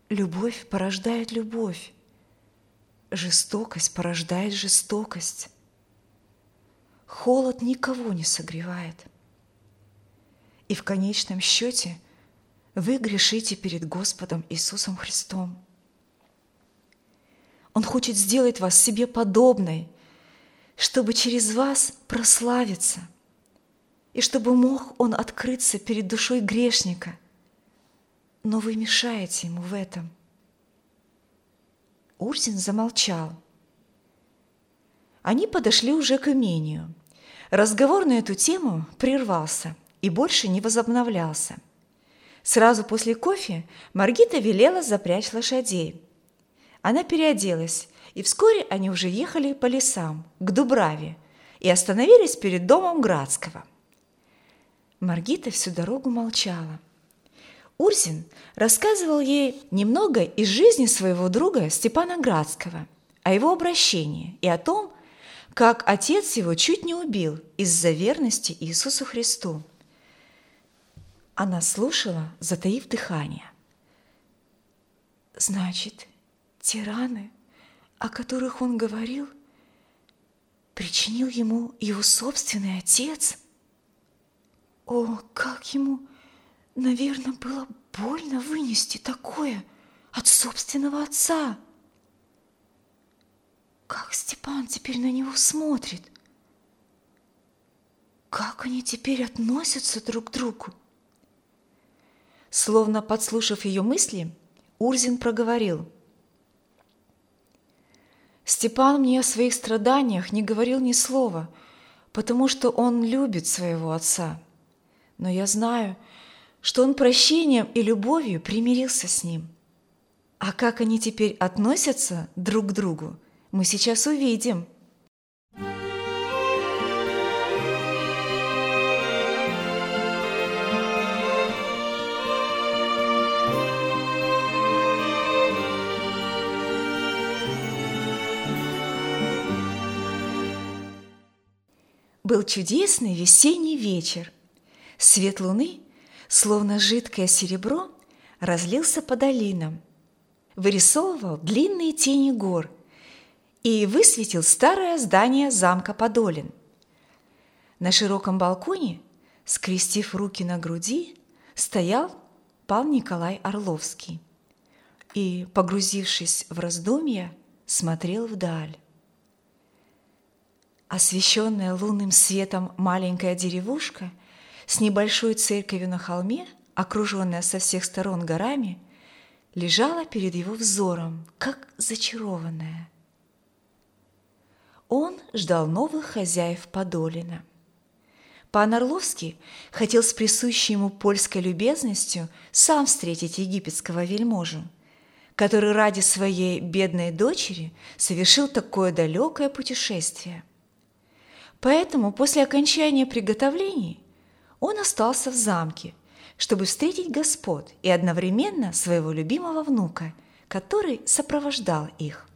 Любовь порождает любовь. Жестокость порождает жестокость. Холод никого не согревает. И в конечном счете вы грешите перед Господом Иисусом Христом. Он хочет сделать вас себе подобной, чтобы через вас прославиться, и чтобы мог Он открыться перед душой грешника. Но вы мешаете Ему в этом. Урзин замолчал. Они подошли уже к имению. Разговор на эту тему прервался и больше не возобновлялся. Сразу после кофе Маргита велела запрячь лошадей. Она переоделась, и вскоре они уже ехали по лесам, к Дубраве, и остановились перед домом Градского. Маргита всю дорогу молчала. Урзин рассказывал ей немного из жизни своего друга Степана Градского, о его обращении и о том, как отец его чуть не убил из-за верности Иисусу Христу. Она слушала, затаив дыхание. «Значит, те раны, о которых он говорил, причинил ему его собственный отец? О, как ему, наверное, было больно вынести такое от собственного отца! Как Степан теперь на него смотрит? Как они теперь относятся друг к другу?» Словно подслушав ее мысли, Урзин проговорил: «Степан мне о своих страданиях не говорил ни слова, потому что он любит своего отца. Но я знаю, что он прощением и любовью примирился с ним. А как они теперь относятся друг к другу, мы сейчас увидим». Был чудесный весенний вечер. Свет луны, словно жидкое серебро, разлился по долинам, вырисовывал длинные тени гор и высветил старое здание замка Подолин. На широком балконе, скрестив руки на груди, стоял пан Николай Орловский и, погрузившись в раздумья, смотрел вдаль. Освещенная лунным светом маленькая деревушка с небольшой церковью на холме, окруженная со всех сторон горами, лежала перед его взором, как зачарованная. Он ждал новых хозяев Подолина. Пан Орловский хотел с присущей ему польской любезностью сам встретить египетского вельможу, который ради своей бедной дочери совершил такое далекое путешествие. Поэтому после окончания приготовлений он остался в замке, чтобы встретить господ и одновременно своего любимого внука, который сопровождал их.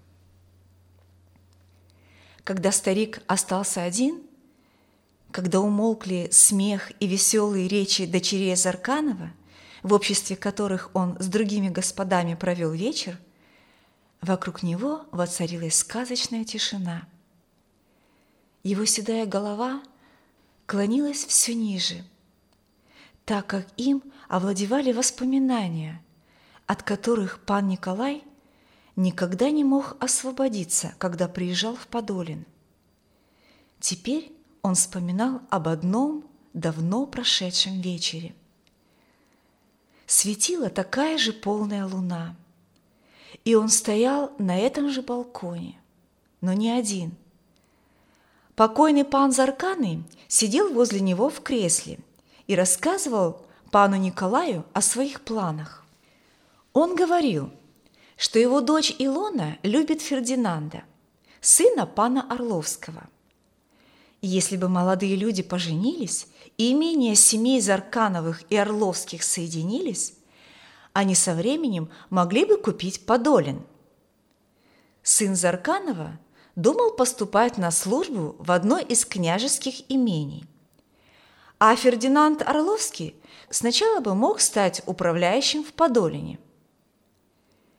Когда старик остался один, когда умолкли смех и веселые речи дочерей Зарканова, в обществе которых он с другими господами провел вечер, вокруг него воцарилась сказочная тишина. Его седая голова клонилась все ниже, так как им овладевали воспоминания, от которых пан Николай никогда не мог освободиться, когда приезжал в Подолин. Теперь он вспоминал об одном давно прошедшем вечере. Светила такая же полная луна, и он стоял на этом же балконе, но не один. Покойный пан Зарканый сидел возле него в кресле и рассказывал пану Николаю о своих планах. Он говорил, что его дочь Илона любит Фердинанда, сына пана Орловского. Если бы молодые люди поженились и имения семей Заркановых и Орловских соединились, они со временем могли бы купить Подолин. Сын Зарканова думал поступать на службу в одно из княжеских имений, а Фердинанд Орловский сначала бы мог стать управляющим в Подолине.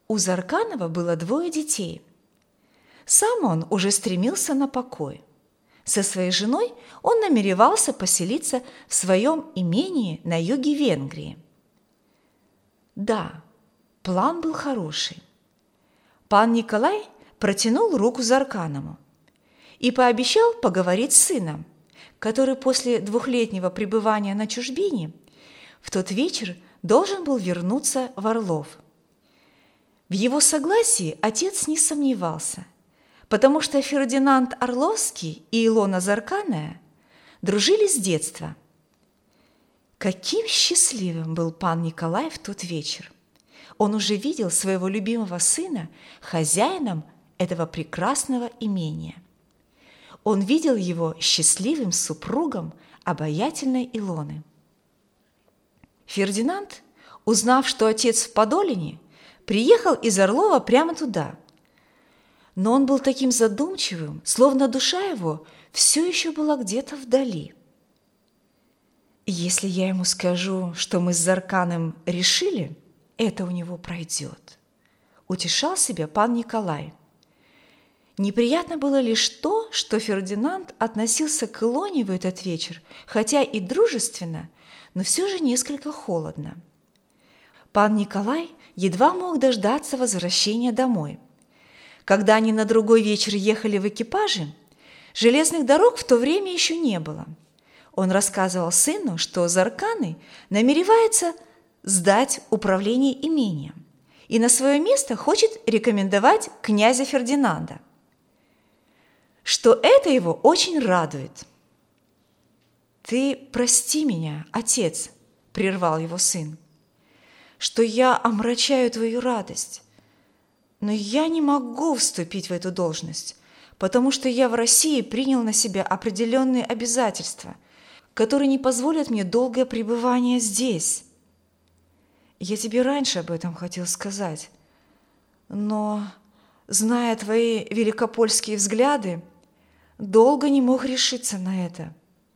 У Зарканова было 2 детей. Сам он уже стремился на покой. Со своей женой он намеревался поселиться в своем имении на юге Венгрии. Да, план был хороший. Пан Николай протянул руку Зарканову и пообещал поговорить с сыном, который после 2-летнего пребывания на чужбине в тот вечер должен был вернуться в Орлов. В его согласии отец не сомневался, потому что Фердинанд Орловский и Илона Зарканая дружили с детства. Каким счастливым был пан Николай в тот вечер! Он уже видел своего любимого сына хозяином этого прекрасного имения. Он видел его счастливым супругом обаятельной Илоны. Фердинанд, узнав, что отец в Подолине, приехал из Орлова прямо туда. Но он был таким задумчивым, словно душа его все еще была где-то вдали. «Если я ему скажу, что мы с Зарканом решили, это у него пройдет», – утешал себя пан Николай. Неприятно было лишь то, что Фердинанд относился к Илоне в этот вечер, хотя и дружественно, но все же несколько холодно. Пан Николай едва мог дождаться возвращения домой. Когда они на другой вечер ехали в экипаже, железных дорог в то время еще не было. Он рассказывал сыну, что Зарканы намеревается сдать управление имением и на свое место хочет рекомендовать князя Фердинанда, что это его очень радует. «Ты прости меня, отец», – прервал его сын, – «что я омрачаю твою радость, но я не могу вступить в эту должность, потому что я в России принял на себя определенные обязательства, которые не позволят мне долгое пребывание здесь. Я тебе раньше об этом хотел сказать, но, зная твои великопольские взгляды, долго не мог решиться на это».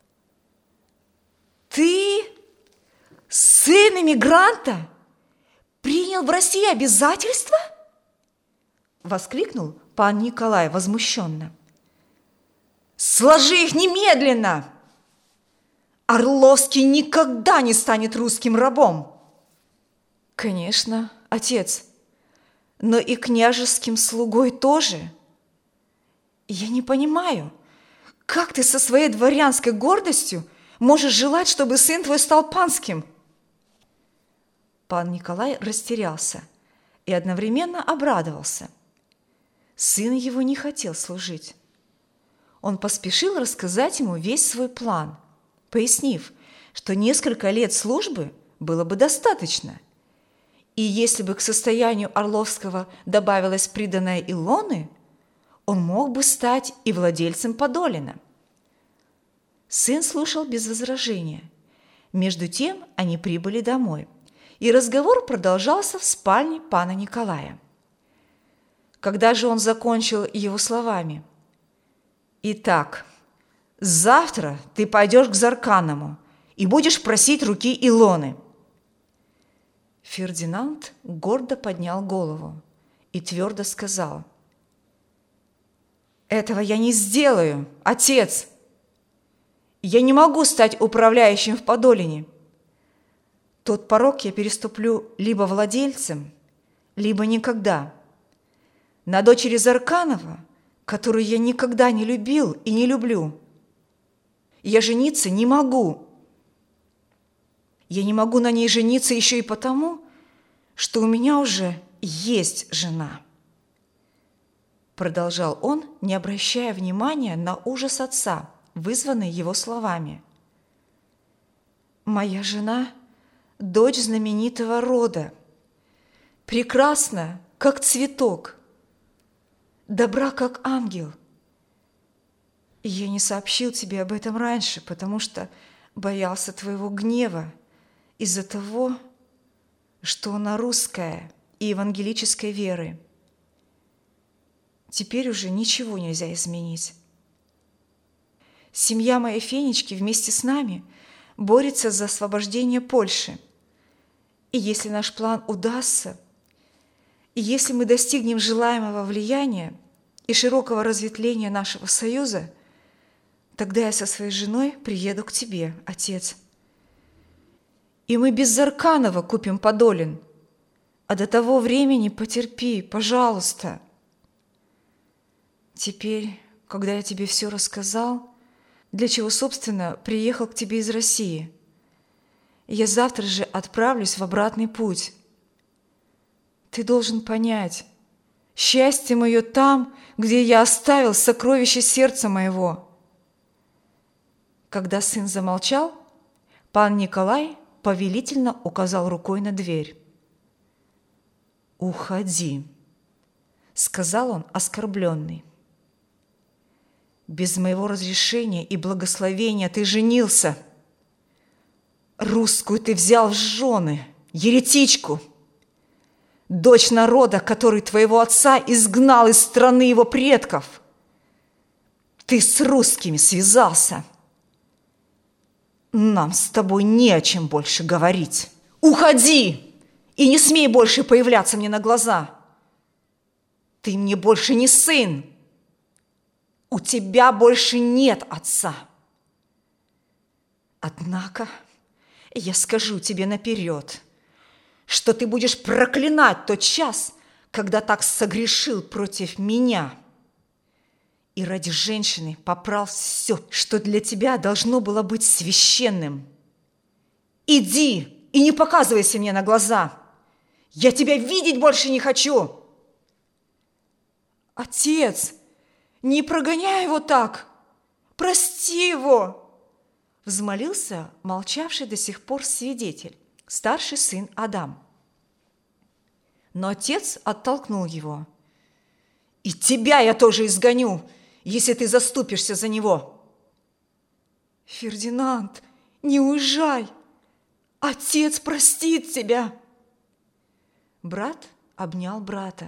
«Ты, сын эмигранта, принял в России обязательства?» – воскликнул пан Николай возмущенно. «Сложи их немедленно! Орловский никогда не станет русским рабом!» «Конечно, отец, но и княжеским слугой тоже. Я не понимаю, как ты со своей дворянской гордостью можешь желать, чтобы сын твой стал панским?» Пан Николай растерялся и одновременно обрадовался. Сын его не хотел служить. Он поспешил рассказать ему весь свой план, пояснив, что несколько лет службы было бы достаточно, и если бы к состоянию Орловского добавилась приданая Илоны, он мог бы стать и владельцем Подолина. Сын слушал без возражения. Между тем они прибыли домой, и разговор продолжался в спальне пана Николая. Когда же он закончил его словами: «Итак, завтра ты пойдешь к Зарканову и будешь просить руки Илоны». Фердинанд гордо поднял голову и твердо сказал: «Этого я не сделаю, отец! Я не могу стать управляющим в Подолине. Тот порог я переступлю либо владельцем, либо никогда. На дочери Зарканова, которую я никогда не любил и не люблю, я жениться не могу. Я не могу на ней жениться еще и потому, что у меня уже есть жена», продолжал он, не обращая внимания на ужас отца, вызванный его словами. «Моя жена – дочь знаменитого рода, прекрасна, как цветок, добра, как ангел. И я не сообщил тебе об этом раньше, потому что боялся твоего гнева из-за того, что она русская и евангелической веры. Теперь уже ничего нельзя изменить. Семья моей Фенечки вместе с нами борется за освобождение Польши. И если наш план удастся, И если мы достигнем желаемого влияния и широкого разветвления нашего союза, тогда я со своей женой приеду к тебе, отец. И мы без Зарканова купим Подолин. А до того времени потерпи, пожалуйста. Теперь, когда я тебе все рассказал, для чего, собственно, приехал к тебе из России, я завтра же отправлюсь в обратный путь. Ты должен понять, счастье мое там, где я оставил сокровище сердца моего. Когда сын замолчал, пан Николай повелительно указал рукой на дверь. «Уходи», — сказал он оскорбленный. «Без моего разрешения и благословения ты женился. Русскую ты взял в жены, еретичку, дочь народа, который твоего отца изгнал из страны его предков. Ты с русскими связался. Нам с тобой не о чем больше говорить. Уходи и не смей больше появляться мне на глаза. Ты мне больше не сын. У тебя больше нет отца. Однако я скажу тебе наперед, что ты будешь проклинать тот час, когда так согрешил против меня. И ради женщины попрал все, что для тебя должно было быть священным. Иди и не показывайся мне на глаза. Я тебя видеть больше не хочу. Отец, не прогоняй его так. Прости его, взмолился молчавший до сих пор свидетель, старший сын Адам. Но отец оттолкнул его. И тебя я тоже изгоню, если ты заступишься за него. Фердинанд, не уезжай. Отец простит тебя. Брат обнял брата.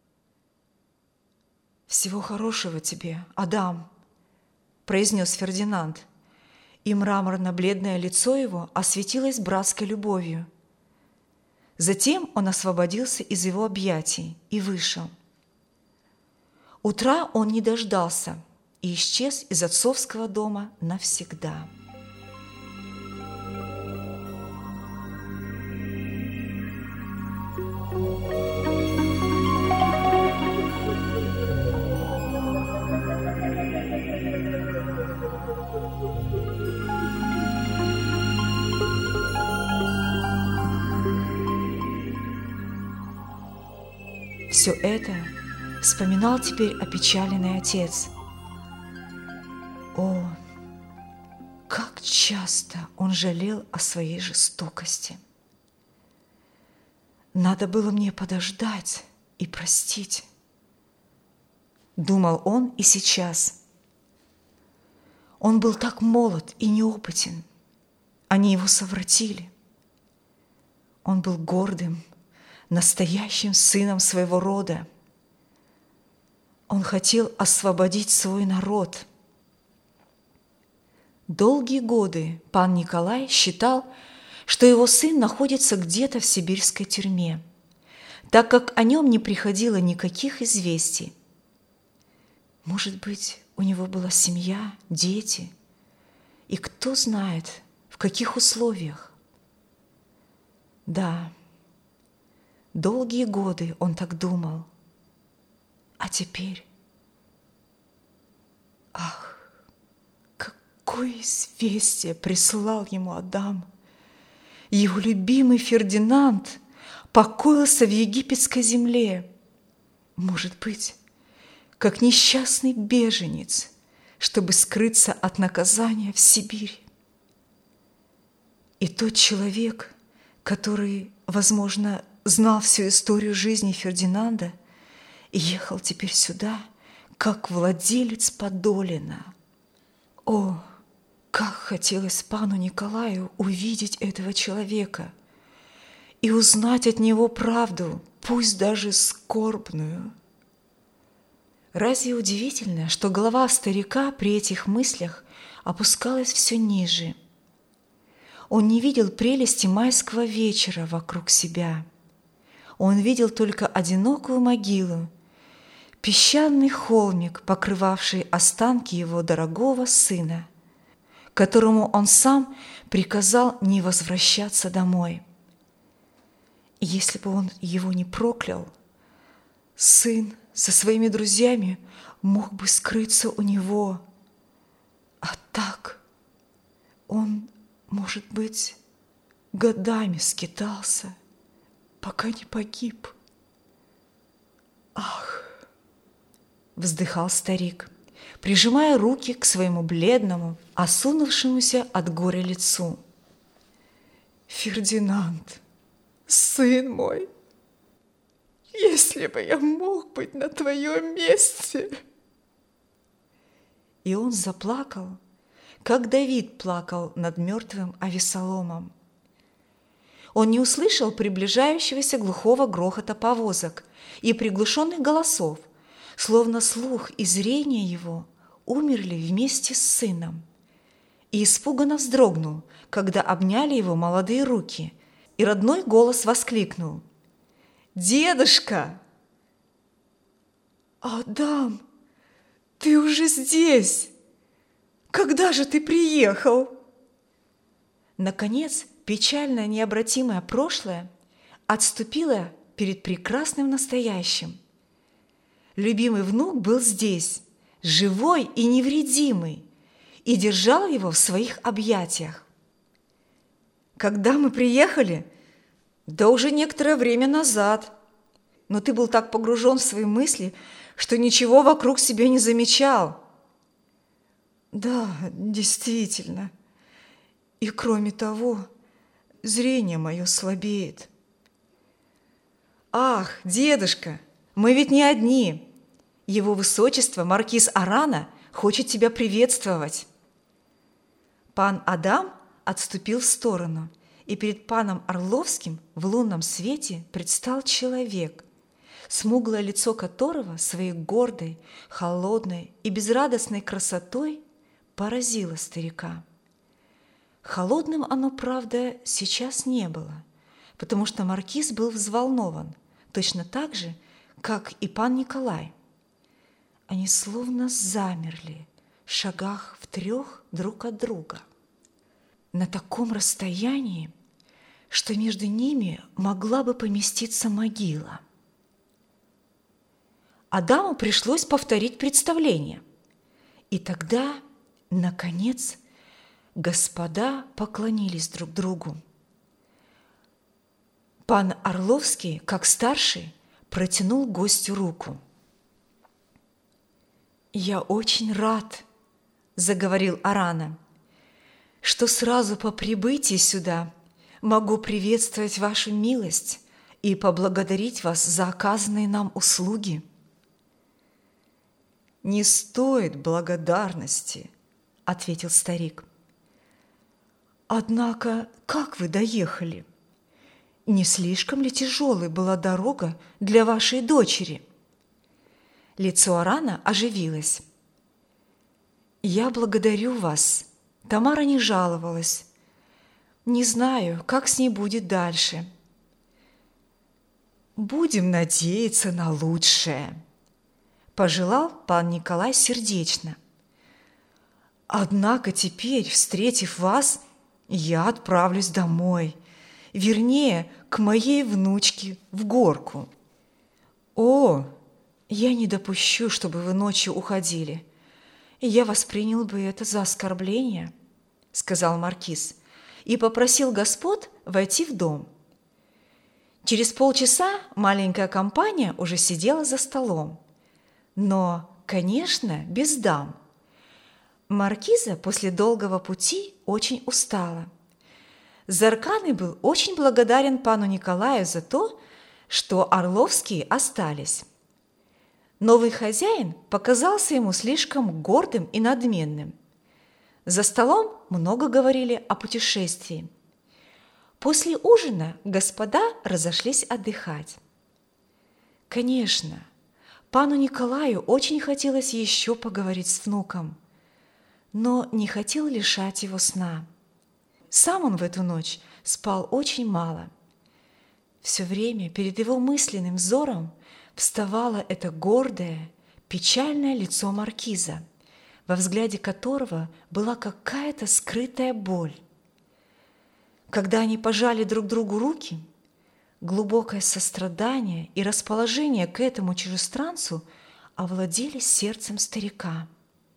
Всего хорошего тебе, Адам, произнес Фердинанд, и мраморно-бледное лицо его осветилось братской любовью. Затем он освободился из его объятий и вышел. Утра он не дождался и исчез из отцовского дома навсегда. Все это вспоминал теперь опечаленный отец. О, как часто он жалел о своей жестокости! Надо было мне подождать и простить, думал он и сейчас. Он был так молод и неопытен, они его совратили. Он был гордым, настоящим сыном своего рода. Он хотел освободить свой народ. Долгие годы пан Николай считал, что его сын находится где-то в сибирской тюрьме, так как о нем не приходило никаких известий. Может быть, у него была семья, дети, и кто знает, в каких условиях. Да, долгие годы он так думал. А теперь... Ах, какое известие прислал ему Адам! Его любимый Фердинанд покоился в египетской земле. Может быть, как несчастный беженец, чтобы скрыться от наказания в Сибирь. И тот человек, который, возможно, знал всю историю жизни Фердинанда и ехал теперь сюда, как владелец Подолина. О, как хотелось пану Николаю увидеть этого человека и узнать от него правду, пусть даже скорбную. Разве удивительно, что голова старика при этих мыслях опускалась все ниже? Он не видел прелести майского вечера вокруг себя. Он видел только одинокую могилу, песчаный холмик, покрывавший останки его дорогого сына, которому он сам приказал не возвращаться домой. Если бы он его не проклял, сын со своими друзьями мог бы скрыться у него. А так он, может быть, годами скитался, пока не погиб. Ах! Вздыхал старик, прижимая руки к своему бледному, осунувшемуся от горя лицу. Фердинанд, сын мой, если бы я мог быть на твоем месте. И он заплакал, как Давид плакал над мертвым Авессаломом. Он не услышал приближающегося глухого грохота повозок и приглушенных голосов, словно слух и зрение его умерли вместе с сыном, и испуганно вздрогнул, когда обняли его молодые руки, и родной голос воскликнул: «Дедушка!» «Адам, ты уже здесь! Когда же ты приехал?» Наконец, печальное необратимое прошлое отступило перед прекрасным настоящим. Любимый внук был здесь, живой и невредимый, и держал его в своих объятиях. «Когда мы приехали?» «Да уже некоторое время назад. Но ты был так погружен в свои мысли, что ничего вокруг себя не замечал». «Да, действительно. И кроме того, зрение мое слабеет». «Ах, дедушка, мы ведь не одни. Его высочество, маркиз Арана, хочет тебя приветствовать». Пан Адам отступил в сторону, и перед паном Орловским в лунном свете предстал человек, смуглое лицо которого своей гордой, холодной и безрадостной красотой поразило старика. Холодным оно, правда, сейчас не было, потому что маркиз был взволнован, точно так же, как и пан Николай. Они словно замерли в шагах в 3 друг от друга, на таком расстоянии, что между ними могла бы поместиться могила. Адаму пришлось повторить представление, и тогда, наконец, господа поклонились друг другу. Пан Орловский, как старший, протянул гостю руку. «Я очень рад, — заговорил Арана, — что сразу по прибытии сюда могу приветствовать вашу милость и поблагодарить вас за оказанные нам услуги». «Не стоит благодарности, — ответил старик. «Однако, как вы доехали? Не слишком ли тяжелой была дорога для вашей дочери?» Лицо Арана оживилось. «Я благодарю вас. Тамара не жаловалась. Не знаю, как с ней будет дальше». «Будем надеяться на лучшее», – пожелал пан Николай сердечно. «Однако теперь, встретив вас, я отправлюсь домой, вернее, к моей внучке в Горку». «О, я не допущу, чтобы вы ночью уходили. Я воспринял бы это за оскорбление», – сказал маркиз, и попросил господ войти в дом. Через полчаса маленькая компания уже сидела за столом, но, конечно, без дам. Маркиза после долгого пути очень устала. Зарканый был очень благодарен пану Николаю за то, что Орловские остались. Новый хозяин показался ему слишком гордым и надменным. За столом много говорили о путешествии. После ужина господа разошлись отдыхать. Конечно, пану Николаю очень хотелось еще поговорить с внуком, но не хотел лишать его сна. Сам он в эту ночь спал очень мало. все время перед его мысленным взором вставало это гордое, печальное лицо маркиза, во взгляде которого была какая-то скрытая боль. Когда они пожали друг другу руки, глубокое сострадание и расположение к этому чужестранцу овладели сердцем старика.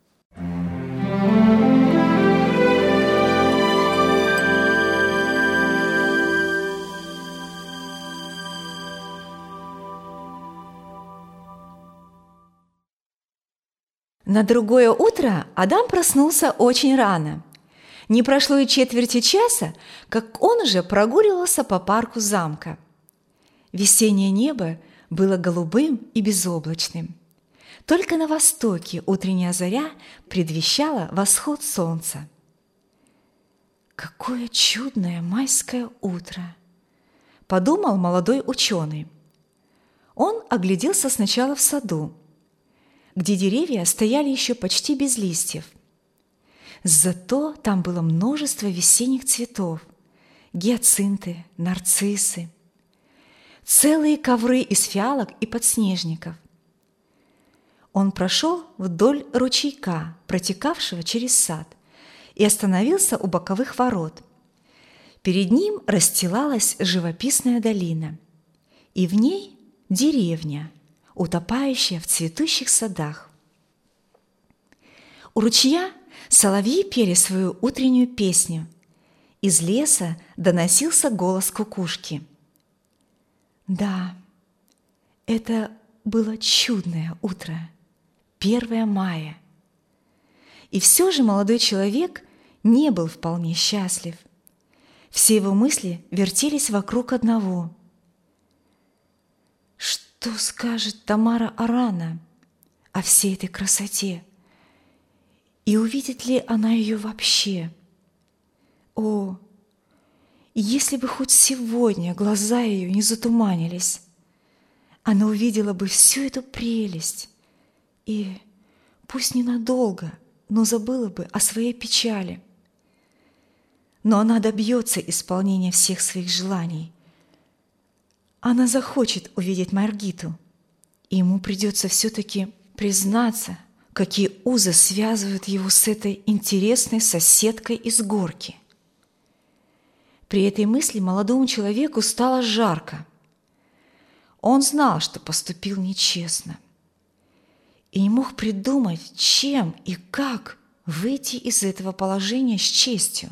На другое утро Адам проснулся очень рано. Не прошло и четверти часа, как он уже прогуливался по парку замка. Весеннее небо было голубым и безоблачным. Только на востоке утренняя заря предвещала восход солнца. «Какое чудное майское утро!» – подумал молодой ученый. Он огляделся сначала в саду, где деревья стояли еще почти без листьев. Зато там было множество весенних цветов – гиацинты, нарциссы, целые ковры из фиалок и подснежников. Он прошел вдоль ручейка, протекавшего через сад, и остановился у боковых ворот. Перед ним расстилалась живописная долина, и в ней деревня, утопающая в цветущих садах. У ручья соловьи пели свою утреннюю песню. Из леса доносился голос кукушки. Да, это было чудное утро, 1 мая. И все же молодой человек не был вполне счастлив. Все его мысли вертелись вокруг одного. Что скажет Тамара Арана о всей этой красоте? И увидит ли она ее вообще? О, если бы хоть сегодня глаза ее не затуманились, она увидела бы всю эту прелесть и, пусть ненадолго, но забыла бы о своей печали. Но она добьется исполнения всех своих желаний. Она захочет увидеть Маргиту, и ему придется все-таки признаться, какие узы связывают его с этой интересной соседкой из горки. При этой мысли молодому человеку стало жарко. Он знал, что поступил нечестно, и не мог придумать, чем и как выйти из этого положения с честью.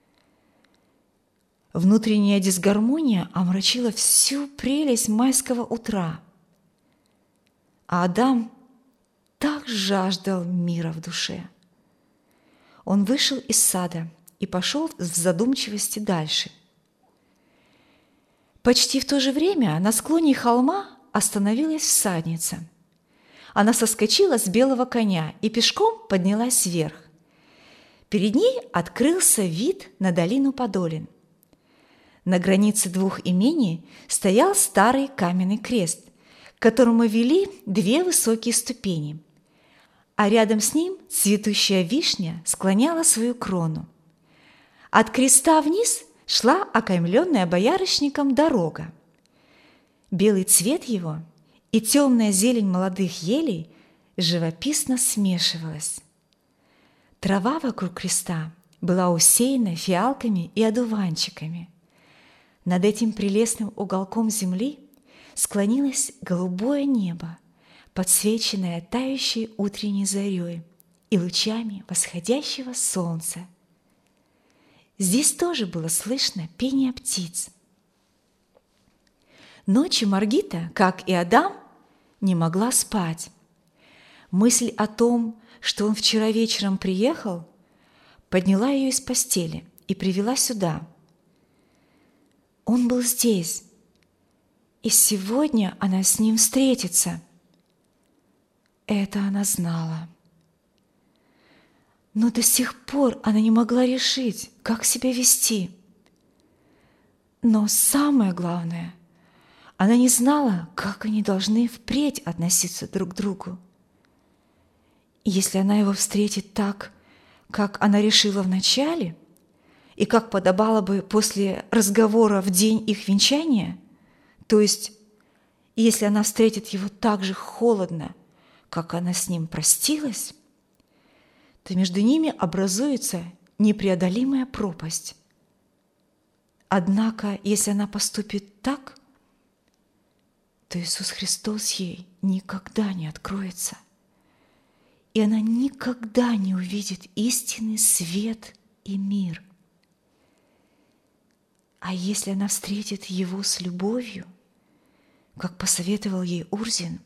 Внутренняя дисгармония омрачила всю прелесть майского утра, а Адам так жаждал мира в душе. Он вышел из сада и пошел в задумчивости дальше. Почти в то же время на склоне холма остановилась всадница. Она соскочила с белого коня и пешком поднялась вверх. Перед ней открылся вид на долину Подолин. На границе двух имений стоял старый каменный крест, к которому вели 2 высокие ступени, а рядом с ним цветущая вишня склоняла свою крону. От креста вниз шла окаймленная боярышником дорога. Белый цвет его и темная зелень молодых елей живописно смешивалась. Трава вокруг креста была усеяна фиалками и одуванчиками. Над этим прелестным уголком земли склонилось голубое небо, подсвеченное тающей утренней зарей и лучами восходящего солнца. Здесь тоже было слышно пение птиц. Ночью Маргита, как и Адам, не могла спать. Мысль о том, что он вчера вечером приехал, подняла ее из постели и привела сюда. Он был здесь, и сегодня она с ним встретится. Это она знала. Но до сих пор она не могла решить, как себя вести. Но самое главное, она не знала, как они должны впредь относиться друг к другу. Если она его встретит так, как она решила вначале, и как подобало бы после разговора в день их венчания, То есть, если она встретит его так же холодно, как она с ним простилась, то между ними образуется непреодолимая пропасть. Однако, если она поступит так, то Иисус Христос ей никогда не откроется, и она никогда не увидит истинный свет и мир. А если она встретит его с любовью, как посоветовал ей Урзин,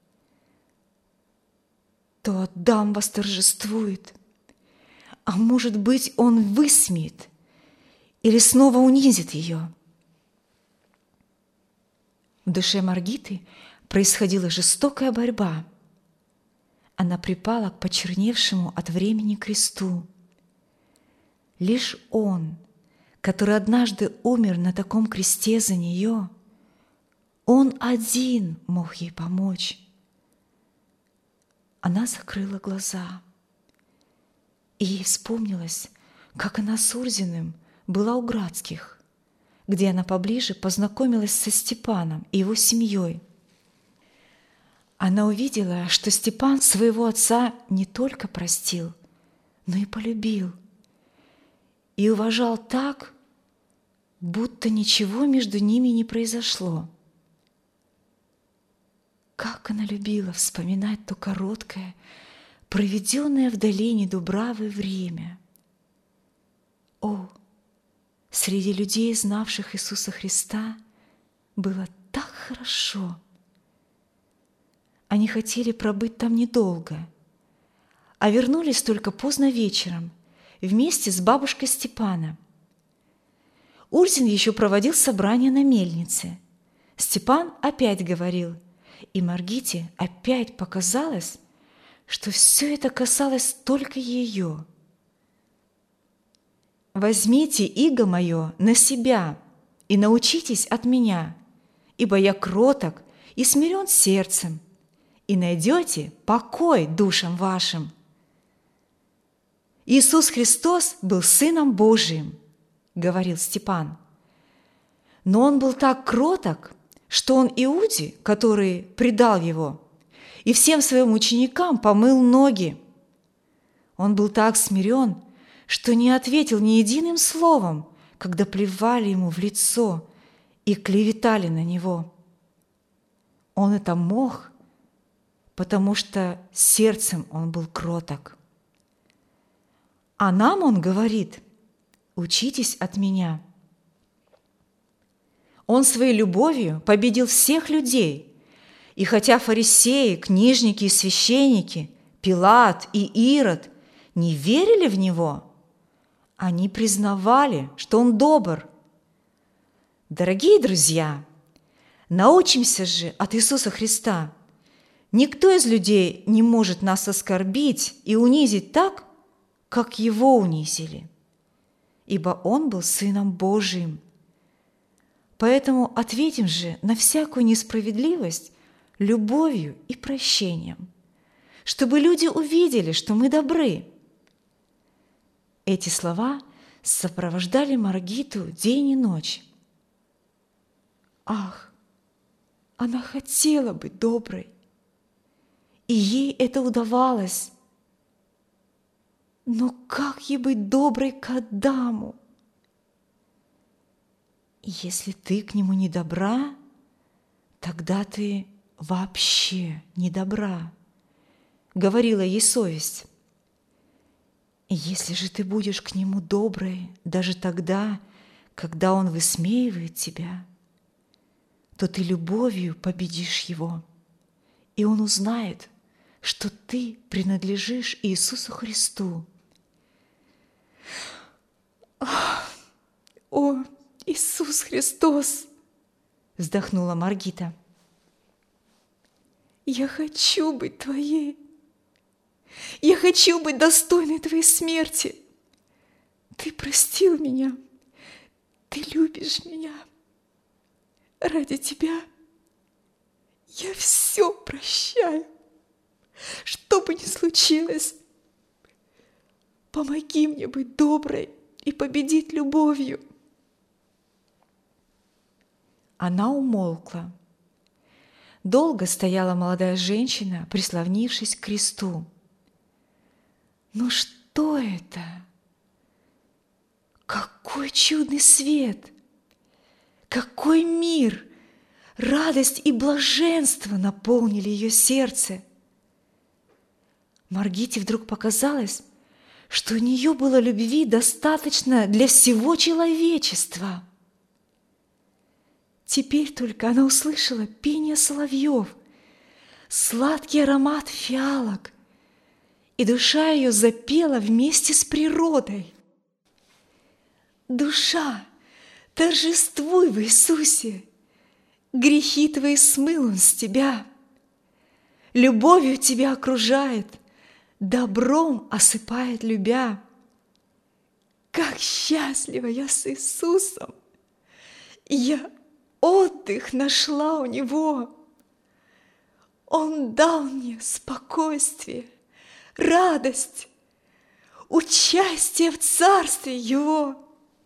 то Адам восторжествует, а может быть, он высмеет или снова унизит ее. В душе Маргиты происходила жестокая борьба. Она припала к почерневшему от времени кресту. Лишь он, который однажды умер на таком кресте за нее, он один мог ей помочь. Она закрыла глаза, и ей вспомнилось, как она с Урзиным была у Градских, где она поближе познакомилась со Степаном и его семьей. Она увидела, что Степан своего отца не только простил, но и полюбил, и уважал так, будто ничего между ними не произошло. Как она любила вспоминать то короткое, проведенное в долине Дубравы время. О, среди людей, знавших Иисуса Христа, было так хорошо. Они хотели пробыть там недолго, а вернулись только поздно вечером вместе с бабушкой Степана. Урзин еще проводил собрание на мельнице. Степан опять говорил, и Маргите опять показалось, что все это касалось только ее. «Возьмите иго мое на себя и научитесь от меня, ибо я кроток и смирен сердцем, и найдете покой душам вашим». Иисус Христос был Сыном Божиим, говорил Степан. Но Он был так кроток, что Он Иуде, который предал Его, и всем своим ученикам помыл ноги. Он был так смирен, что не ответил ни единым словом, когда плевали Ему в лицо и клеветали на Него. Он это мог, потому что сердцем Он был кроток. А нам Он говорит: «Учитесь от Меня». Он своей любовью победил всех людей, и хотя фарисеи, книжники и священники, Пилат и Ирод не верили в Него, они признавали, что Он добр. Дорогие друзья, научимся же от Иисуса Христа. Никто из людей не может нас оскорбить и унизить так, как Его унизили, ибо Он был Сыном Божиим. Поэтому ответим же на всякую несправедливость любовью и прощением, чтобы люди увидели, что мы добры. Эти слова сопровождали Маргиту день и ночь. Ах, она хотела быть доброй, и ей это удавалось. Но как ей быть доброй к Адаму? Если ты к нему не добра, тогда ты вообще не добра, говорила ей совесть. Если же ты будешь к нему доброй даже тогда, когда он высмеивает тебя, то ты любовью победишь его, и он узнает, что ты принадлежишь Иисусу Христу. О, Иисус Христос! Вздохнула Маргита. Я хочу быть Твоей. Я хочу быть достойной Твоей смерти. Ты простил меня. Ты любишь меня. Ради Тебя я все прощаю. Что бы ни случилось, помоги мне быть доброй и победить любовью. она умолкла. Долго стояла молодая женщина, прислонившись к кресту. «Ну что это? Какой чудный свет! Какой мир! Радость и блаженство наполнили ее сердце!» Маргите вдруг показалось, что у нее было любви достаточно для всего человечества. Теперь только она услышала пение соловьев, сладкий аромат фиалок, и душа ее запела вместе с природой. «Душа, торжествуй в Иисусе! Грехи твои смыл Он с тебя, любовью тебя окружает, добром осыпает любя. Как счастлива я с Иисусом! Я отдых нашла у Него. Он дал мне спокойствие, радость, участие в Царстве Его».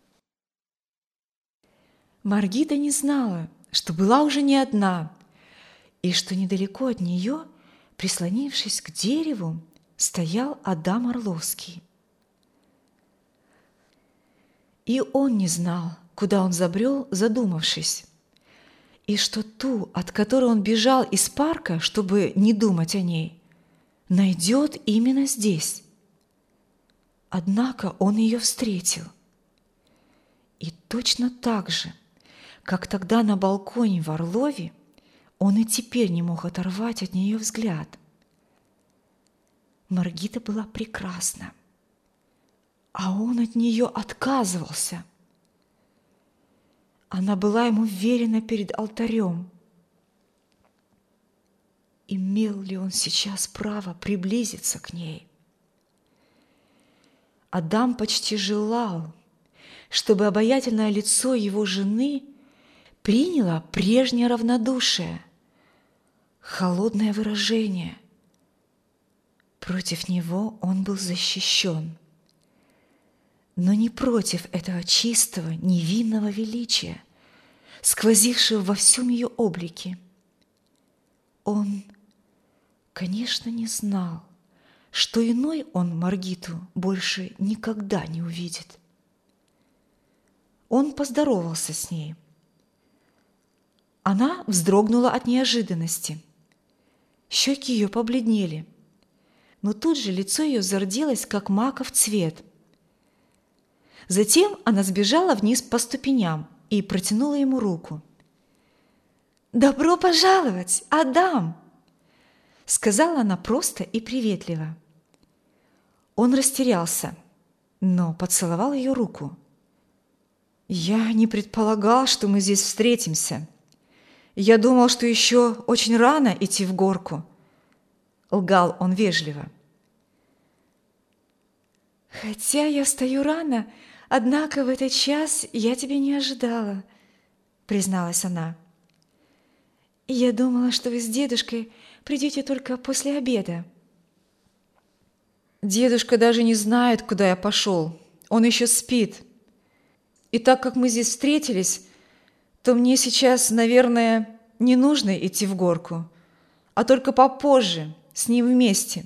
Маргита не знала, что была уже не одна, и что недалеко от нее, прислонившись к дереву, стоял Адам Орловский. И он не знал, куда он забрел, задумавшись, и что ту, от которой он бежал из парка, чтобы не думать о ней, найдет именно здесь. Однако он ее встретил. И точно так же, как тогда на балконе в Орлове, он и теперь не мог оторвать от нее взгляд. Маргита была прекрасна, а он от нее отказывался. Она была ему верена перед алтарем. Имел ли он сейчас право приблизиться к ней? Адам почти желал, чтобы обаятельное лицо его жены приняло прежнее равнодушие, холодное выражение. Против него он был защищен, но не против этого чистого, невинного величия, сквозившего во всем ее облике. Он, конечно, не знал, что иной он Маргиту больше никогда не увидит. Он поздоровался с ней. Она вздрогнула от неожиданности. Щеки ее побледнели, но тут же лицо ее зарделось, как маков цвет. Затем она сбежала вниз по ступеням и протянула ему руку. «Добро пожаловать, Адам!» – сказала она просто и приветливо. Он растерялся, но поцеловал ее руку. «Я не предполагал, что мы здесь встретимся. Я думал, что еще очень рано идти в горку», – лгал он вежливо. «Хотя я встаю рано, однако в этот час я тебя не ожидала», – призналась она. «Я думала, что вы с дедушкой придете только после обеда». «Дедушка даже не знает, куда я пошел. Он еще спит. И так как мы здесь встретились, то мне сейчас, наверное, не нужно идти в горку, а только попозже, с ним вместе».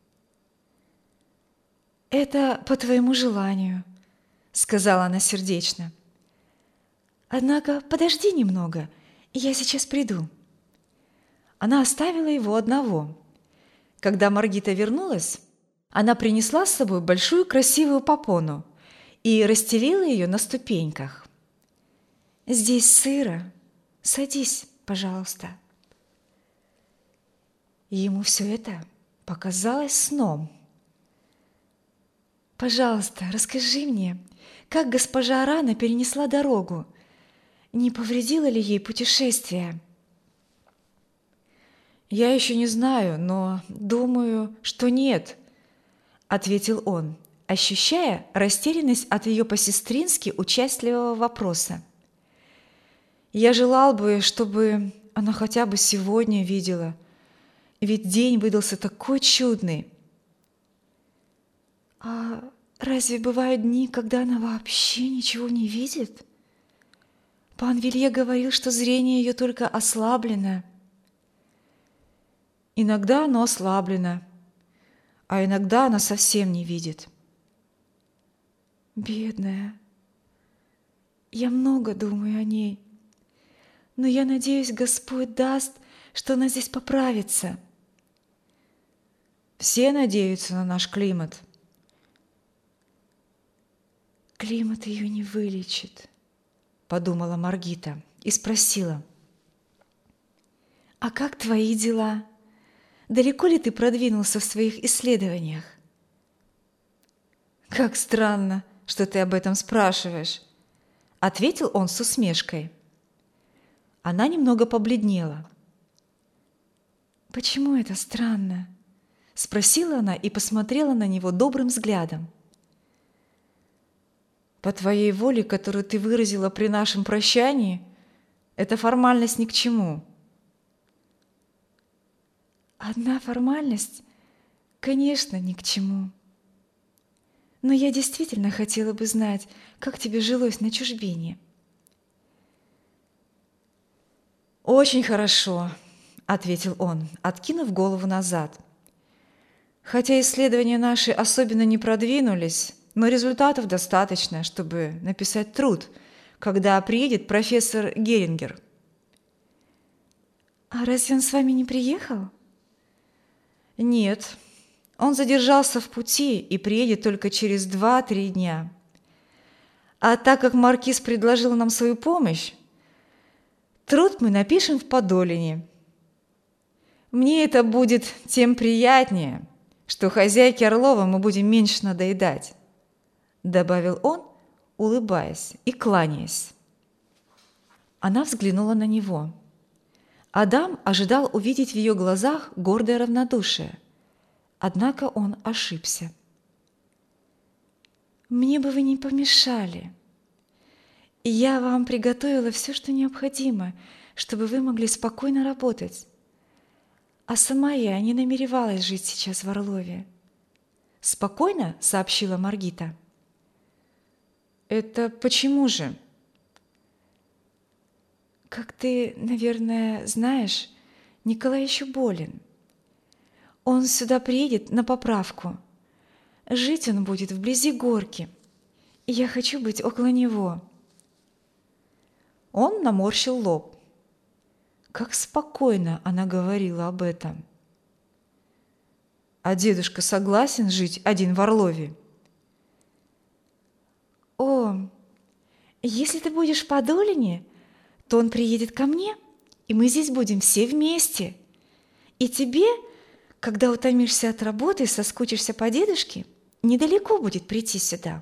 «Это по твоему желанию», – сказала она сердечно. «Однако подожди немного, я сейчас приду». Она оставила его одного. Когда Маргита вернулась, она принесла с собой большую красивую попону и расстелила ее на ступеньках. «Здесь сыро. Садись, пожалуйста». Ему все это показалось сном. «Пожалуйста, расскажи мне, как госпожа Арана перенесла дорогу? Не повредило ли ей путешествие?» «Я еще не знаю, но думаю, что нет», – ответил он, ощущая растерянность от ее по-сестрински участливого вопроса. «Я желал бы, чтобы она хотя бы сегодня видела, ведь день выдался такой чудный». «А разве бывают дни, когда она вообще ничего не видит?» Пан Вилье говорил, что зрение ее только ослаблено. Иногда оно ослаблено, а иногда она совсем не видит. Бедная. Я много думаю о ней, но я надеюсь, Господь даст, что она здесь поправится. Все надеются на наш климат. Климат ее не вылечит, подумала Маргита и спросила: «А как твои дела? Далеко ли ты продвинулся в своих исследованиях?» «Как странно, что ты об этом спрашиваешь», — ответил он с усмешкой. Она немного побледнела. «Почему это странно?» — спросила она и посмотрела на него добрым взглядом. «По твоей воле, которую ты выразила при нашем прощании, эта формальность ни к чему». «Одна формальность, конечно, ни к чему. Но я действительно хотела бы знать, как тебе жилось на чужбине». «Очень хорошо», — ответил он, откинув голову назад. «Хотя исследования наши особенно не продвинулись, но результатов достаточно, чтобы написать труд, когда приедет профессор Герингер». «А разве он с вами не приехал?» «Нет, он задержался в пути и приедет только через 2-3 дня. А так как маркиз предложил нам свою помощь, труд мы напишем в Подолине. Мне это будет тем приятнее, что хозяйке Орлова мы будем меньше надоедать», добавил он, улыбаясь и кланяясь. Она взглянула на него. Адам ожидал увидеть в ее глазах гордое равнодушие, однако он ошибся. «Мне бы вы не помешали. Я вам приготовила все, что необходимо, чтобы вы могли спокойно работать. А сама я не намеревалась жить сейчас в Орлове». «Спокойно?» — сообщила Маргита. «Это почему же?» «Как ты, наверное, знаешь, Николай еще болен. Он сюда приедет на поправку. Жить он будет вблизи горки, и я хочу быть около него». Он наморщил лоб. Как спокойно она говорила об этом. «А дедушка согласен жить один в Орлове?» «О, если ты будешь в Подолине, то он приедет ко мне, и мы здесь будем все вместе. И тебе, когда утомишься от работы и соскучишься по дедушке, недалеко будет прийти сюда».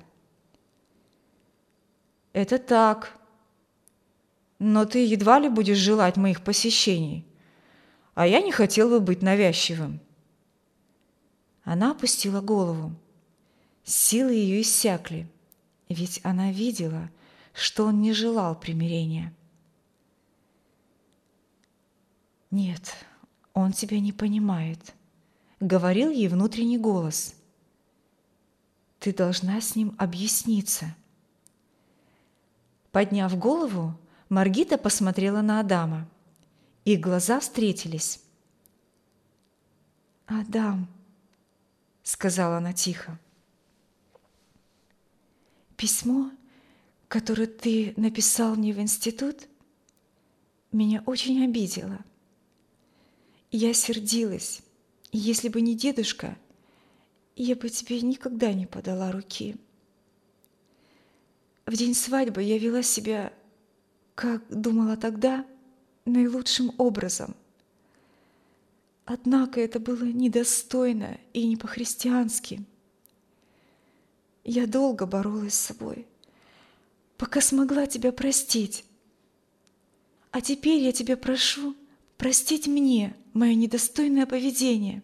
«Это так. Но ты едва ли будешь желать моих посещений, а я не хотел бы быть навязчивым». Она опустила голову. Силы ее иссякли, ведь она видела, что он не желал примирения. «Нет, он тебя не понимает», — говорил ей внутренний голос. «Ты должна с ним объясниться». Подняв голову, Маргита посмотрела на Адама. Их глаза встретились. «Адам», — сказала она тихо, — «письмо, которое ты написал мне в институт, меня очень обидело. Я сердилась, и если бы не дедушка, я бы тебе никогда не подала руки. В день свадьбы я вела себя, как думала тогда, наилучшим образом. Однако это было недостойно и не по-христиански. Я долго боролась с собой, пока смогла тебя простить. А теперь я тебя прошу простить мне мое недостойное поведение.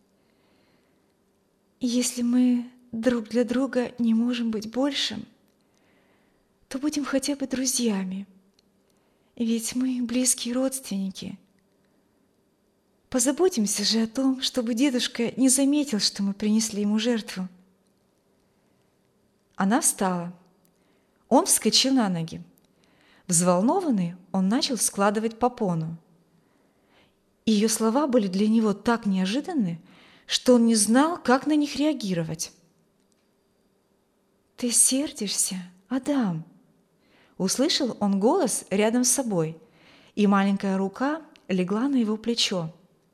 Если мы друг для друга не можем быть большим, то будем хотя бы друзьями, ведь мы близкие родственники. Позаботимся же о том, чтобы дедушка не заметил, что мы принесли ему жертву». Она встала. Он вскочил на ноги. Взволнованный, он начал складывать попону. Ее слова были для него так неожиданны, что он не знал, как на них реагировать. «Ты сердишься, Адам?» Услышал он голос рядом с собой, и маленькая рука легла на его плечо.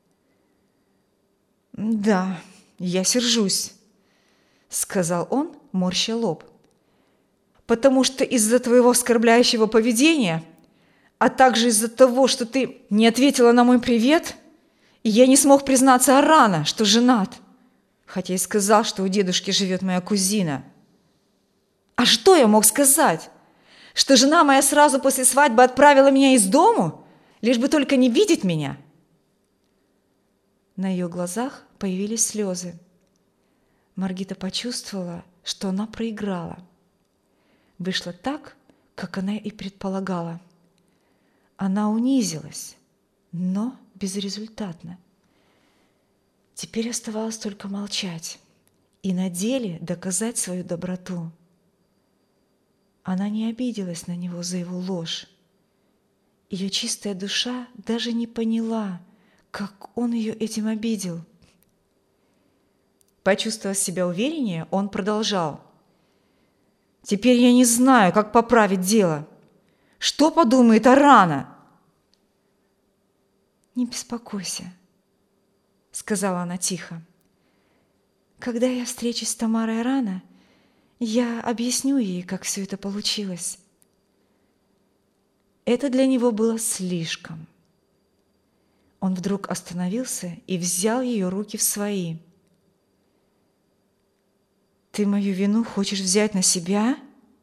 «Да, я сержусь», — сказал он, морща лоб. «Потому что из-за твоего оскорбляющего поведения, а также из-за того, что ты не ответила на мой привет, я не смог признаться Арану, что женат, хотя и сказал, что у дедушки живет моя кузина. А что я мог сказать? Что жена моя сразу после свадьбы отправила меня из дому, лишь бы только не видеть меня?» На ее глазах появились слезы. Маргита почувствовала, что она проиграла. Вышло так, как она и предполагала. Она унизилась, но безрезультатно. Теперь оставалось только молчать и на деле доказать свою доброту. Она не обиделась на него за его ложь. Ее чистая душа даже не поняла, как он ее этим обидел. Почувствовав себя увереннее, он продолжал. «Теперь я не знаю, как поправить дело. Что подумает Арана?» «Не беспокойся», — сказала она тихо. «Когда я встречусь с Тамарой Арана, я объясню ей, как все это получилось». Это для него было слишком. Он вдруг остановился и взял ее руки в свои. «Ты мою вину хочешь взять на себя?»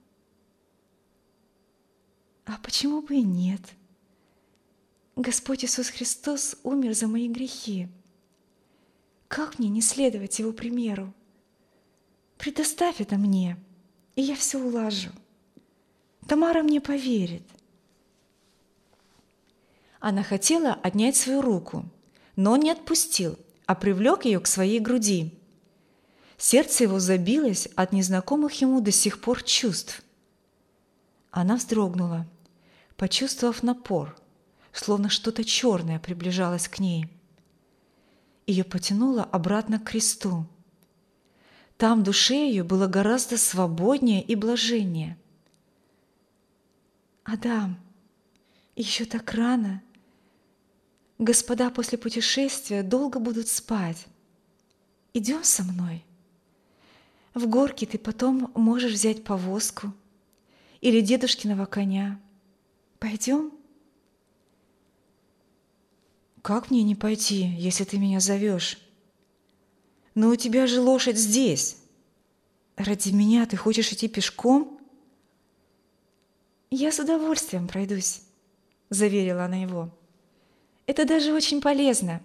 «А почему бы и нет? Господь Иисус Христос умер за мои грехи. Как мне не следовать Его примеру? Предоставь это мне, и я все улажу. Тамара мне поверит». Она хотела отнять свою руку, но он не отпустил, а привлек ее к своей груди. Сердце его забилось от незнакомых ему до сих пор чувств. Она вздрогнула, почувствовав напор, словно что-то черное приближалось к ней. Ее потянуло обратно к кресту. Там в душе ее было гораздо свободнее и блаженнее. «Адам, еще так рано. Господа после путешествия долго будут спать. Идем со мной. В горке ты потом можешь взять повозку или дедушкиного коня. Пойдем?» «Как мне не пойти, если ты меня зовешь? Но у тебя же лошадь здесь. Ради меня ты хочешь идти пешком?» «Я с удовольствием пройдусь», — заверила она его. «Это даже очень полезно».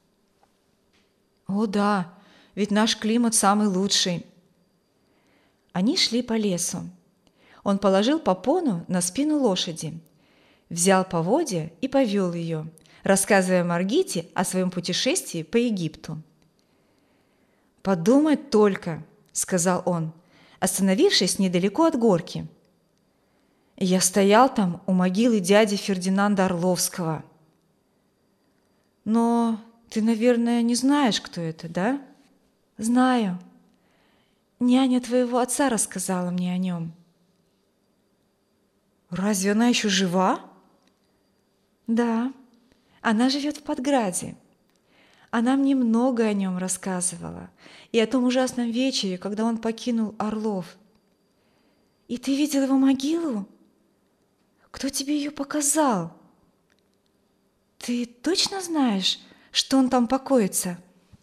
«О да, ведь наш климат самый лучший». Они шли по лесу. Он положил попону на спину лошади, взял поводья и повел ее, рассказывая Маргите о своем путешествии по Египту. «Подумать только», — сказал он, остановившись недалеко от горки. «Я стоял там у могилы дяди Фердинанда Орловского». «Но ты, наверное, не знаешь, кто это, да?» «Знаю. Няня твоего отца рассказала мне о нем». «Разве она еще жива?» «Да, она живет в Подграде. Она мне много о нем рассказывала, и о том ужасном вечере, когда он покинул Орлов. И ты видел его могилу? Кто тебе ее показал? Ты точно знаешь, что он там покоится?»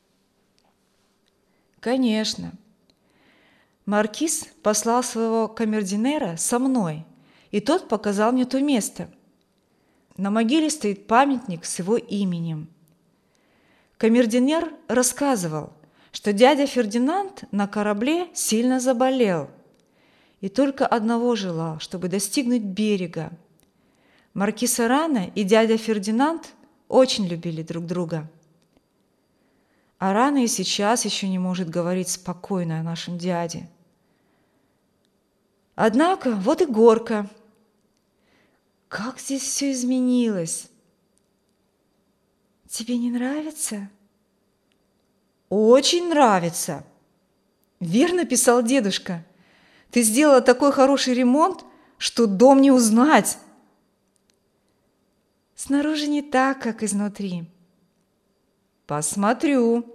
«Конечно. Маркиз послал своего камердинера со мной, и тот показал мне то место. На могиле стоит памятник с его именем. Камердинер рассказывал, что дядя Фердинанд на корабле сильно заболел и только одного желал, чтобы достигнуть берега. Маркиз Арана и дядя Фердинанд очень любили друг друга. Арана и сейчас еще не может говорить спокойно о нашем дяде. Однако вот и горка. как здесь все изменилось!» «Тебе не нравится?» «Очень нравится!» «Верно писал дедушка. Ты сделала такой хороший ремонт, что дом не узнать!» «Снаружи не так, как изнутри». «Посмотрю».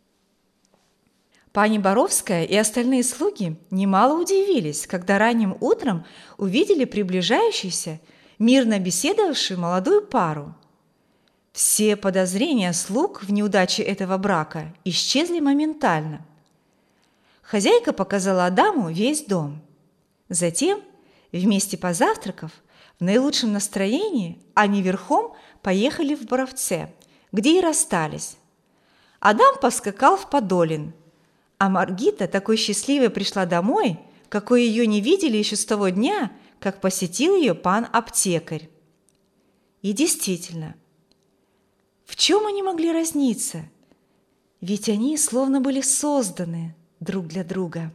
Пани Боровская и остальные слуги немало удивились, когда ранним утром увидели приближающуюся, мирно беседовавшую молодую пару. Все подозрения слуг в неудаче этого брака исчезли моментально. Хозяйка показала Адаму весь дом. Затем, вместе позавтракав, в наилучшем настроении они верхом поехали в Боровце, где и расстались. Адам поскакал в Подолин, а Маргита такой счастливой пришла домой, какой ее не видели еще с того дня, как посетил ее пан-аптекарь. И действительно, в чем они могли разниться? Ведь они словно были созданы друг для друга.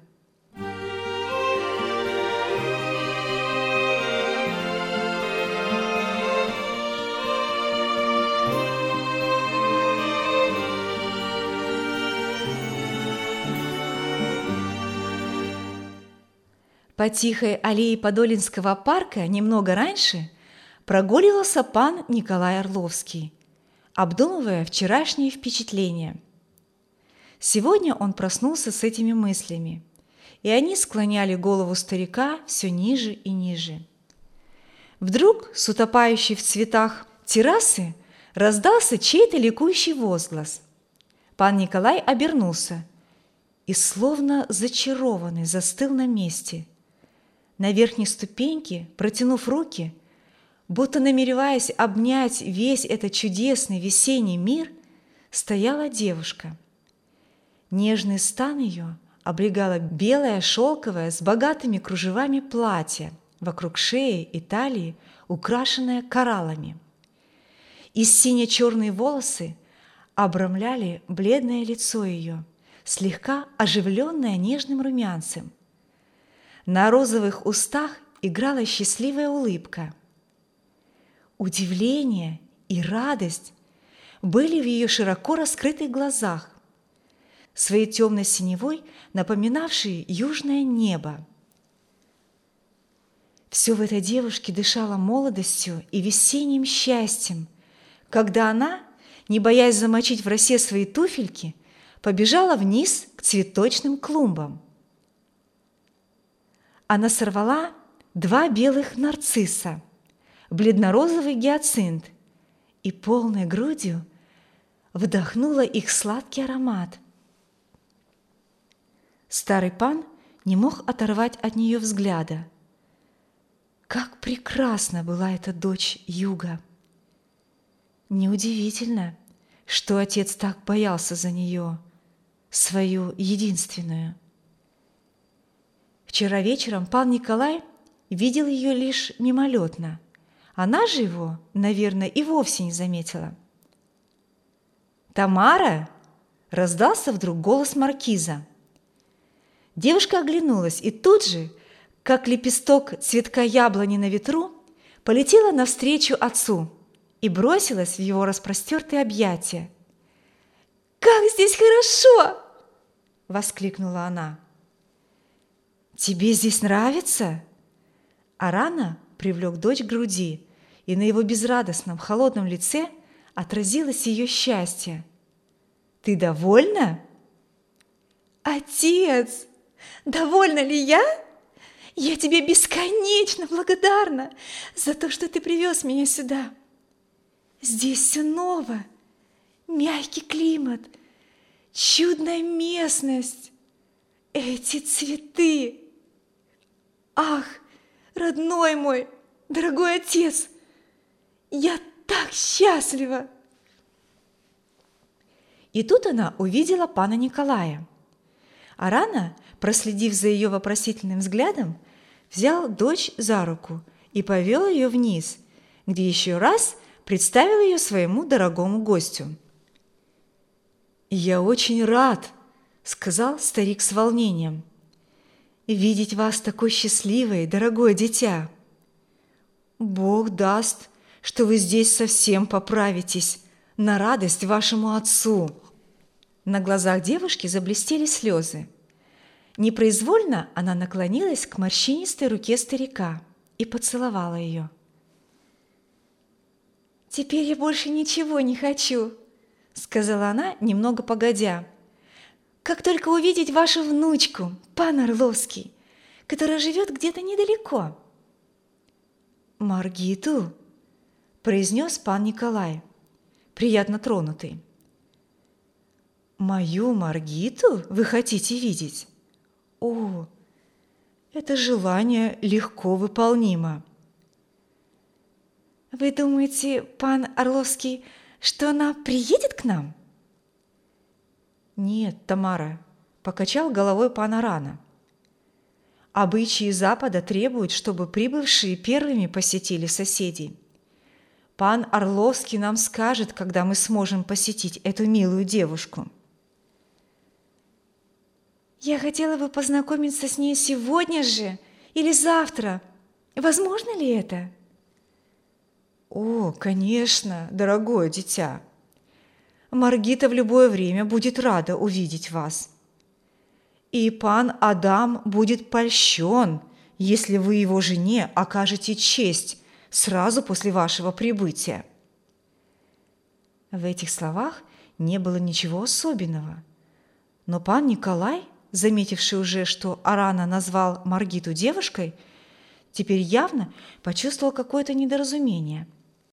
По тихой аллее Подолинского парка немного раньше прогуливался пан Николай Орловский, обдумывая вчерашние впечатления. Сегодня он проснулся с этими мыслями, и они склоняли голову старика все ниже и ниже. Вдруг с утопающей в цветах террасы раздался чей-то ликующий возглас. Пан Николай обернулся и, словно зачарованный, застыл на месте. На верхней ступеньке, протянув руки, будто намереваясь обнять весь этот чудесный весенний мир, стояла девушка. Нежный стан ее облегало белое шелковое с богатыми кружевами платье, вокруг шеи и талии, украшенное кораллами. И сине-черные волосы обрамляли бледное лицо ее, слегка оживленное нежным румянцем. На розовых устах играла счастливая улыбка. Удивление и радость были в ее широко раскрытых глазах, своей темной синевой напоминавшие южное небо. Все в этой девушке дышало молодостью и весенним счастьем, когда она, не боясь замочить в росе свои туфельки, побежала вниз к цветочным клумбам. Она сорвала 2 белых нарцисса, бледно-розовый гиацинт и полной грудью вдохнула их сладкий аромат. Старый пан не мог оторвать от нее взгляда. Как прекрасна была эта дочь юга! Неудивительно, что отец так боялся за нее, свою единственную. Вчера вечером пан Николай видел ее лишь мимолетно. Она же его, наверное, и вовсе не заметила. «Тамара!» – раздался вдруг голос маркиза. Девушка оглянулась и тут же, как лепесток цветка яблони на ветру, полетела навстречу отцу и бросилась в его распростертые объятия. «Как здесь хорошо!» – воскликнула она. «Тебе здесь нравится?» Арана привлек дочь к груди, и на его безрадостном, холодном лице отразилось ее счастье. «Ты довольна?» «Отец, довольна ли я? Я тебе бесконечно благодарна за то, что ты привез меня сюда. Здесь все ново, мягкий климат, чудная местность, эти цветы. Ах, родной мой, дорогой отец, я так счастлива!» И тут она увидела пана Николая. Арана, проследив за ее вопросительным взглядом, взял дочь за руку и повел ее вниз, где еще раз представил ее своему дорогому гостю. «Я очень рад», – сказал старик с волнением, – «видеть вас такой счастливой, дорогое дитя». Бог даст, что вы здесь совсем поправитесь, на радость вашему отцу». На глазах девушки заблестели слезы. Непроизвольно она наклонилась к морщинистой руке старика и поцеловала ее. «Теперь я больше ничего не хочу», — сказала она, немного погодя. «Как только увидеть вашу внучку, пан Орловский, которая живет где-то недалеко». «Маргиту?» – произнес пан Николай, приятно тронутый. «Мою Маргиту вы хотите видеть? О, это желание легко выполнимо». «Вы думаете, пан Орловский, что она приедет к нам?» «Нет, Тамара», – покачал головой пан Арана. «Обычаи Запада требуют, чтобы прибывшие первыми посетили соседей. Пан Орловский нам скажет, когда мы сможем посетить эту милую девушку». «Я хотела бы познакомиться с ней сегодня же или завтра. Возможно ли это?» «О, конечно, дорогое дитя. Маргита в любое время будет рада увидеть вас. И пан Адам будет польщен, если вы его жене окажете честь сразу после вашего прибытия». В этих словах не было ничего особенного, но пан Николай, заметивший уже, что Арана назвал Маргиту девушкой, теперь явно почувствовал какое-то недоразумение